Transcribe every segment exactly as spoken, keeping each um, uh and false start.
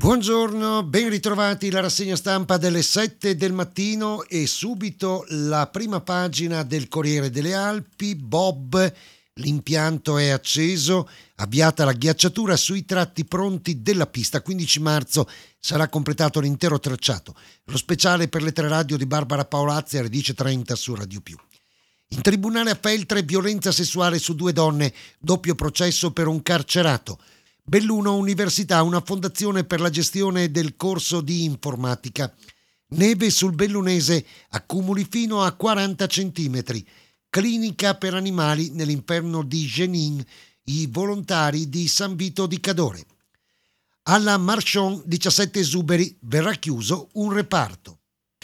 Buongiorno, ben ritrovati la rassegna stampa delle sette del mattino e subito la prima pagina del Corriere delle Alpi. Bob, l'impianto è acceso, avviata la ghiacciatura sui tratti pronti della pista. quindici marzo sarà completato l'intero tracciato. Lo speciale per le tre radio di Barbara Paolazzi alle dieci e trenta su Radio Più. In tribunale a Feltre, violenza sessuale su due donne, doppio processo per un carcerato. Belluno Università, una fondazione per la gestione del corso di informatica. Neve sul Bellunese, accumuli fino a quaranta centimetri. Clinica per animali nell'inferno di Genin, i volontari di San Vito di Cadore. Alla Marchon, diciassette esuberi, verrà chiuso un reparto.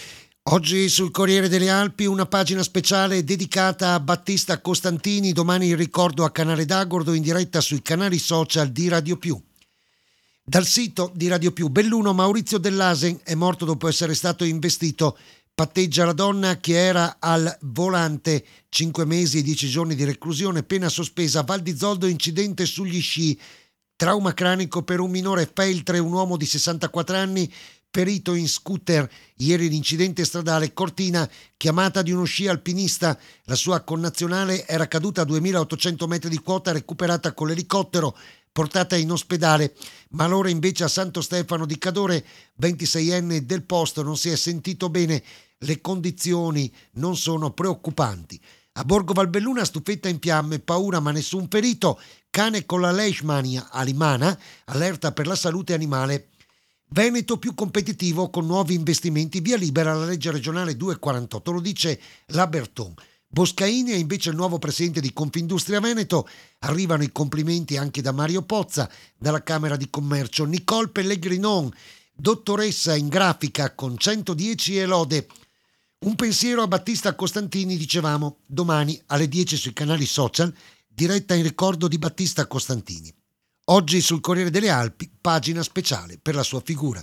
Oggi sul Corriere delle Alpi una pagina speciale dedicata a Battista Costantini, domani il ricordo a Canale d'Agordo in diretta sui canali social di Radio Più. Dal sito di Radio Più, Belluno, Maurizio Dell'Asen è morto dopo essere stato investito, patteggia la donna che era al volante, cinque mesi e dieci giorni di reclusione, pena sospesa. Val di Zoldo, incidente sugli sci, trauma cranico per un minore. Feltre, un uomo di sessantaquattro anni, ferito in scooter, ieri l'incidente stradale. Cortina, chiamata di uno sci alpinista, la sua connazionale era caduta a duemilaottocento metri di quota, recuperata con l'elicottero, portata in ospedale, malore invece a Santo Stefano di Cadore, ventiseienne del posto, non si è sentito bene, le condizioni non sono preoccupanti. A Borgo Valbelluna stufetta in fiamme, paura ma nessun ferito, cane con la leishmania a Limana, allerta per la salute animale. Veneto più competitivo con nuovi investimenti, via libera alla legge regionale duecentoquarantotto, lo dice la Berton. Boscaini è invece il nuovo presidente di Confindustria Veneto, arrivano i complimenti anche da Mario Pozza, dalla Camera di Commercio. Nicole Pellegrinon, dottoressa in grafica con centodieci e lode. Un pensiero a Battista Costantini, dicevamo, domani alle dieci sui canali social, diretta in ricordo di Battista Costantini. Oggi sul Corriere delle Alpi, pagina speciale per la sua figura.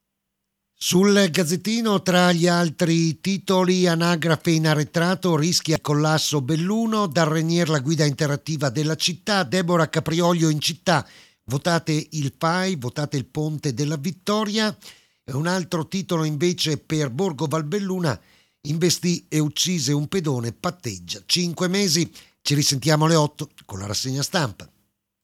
Sul Gazzettino, tra gli altri titoli, anagrafe in arretrato, rischia collasso Belluno, dal Renier la guida interattiva della città, Deborah Caprioglio in città, votate il P A I, votate il Ponte della Vittoria. E un altro titolo invece per Borgo Valbelluna, investì e uccise un pedone, patteggia cinque mesi. Ci risentiamo alle otto con la rassegna stampa.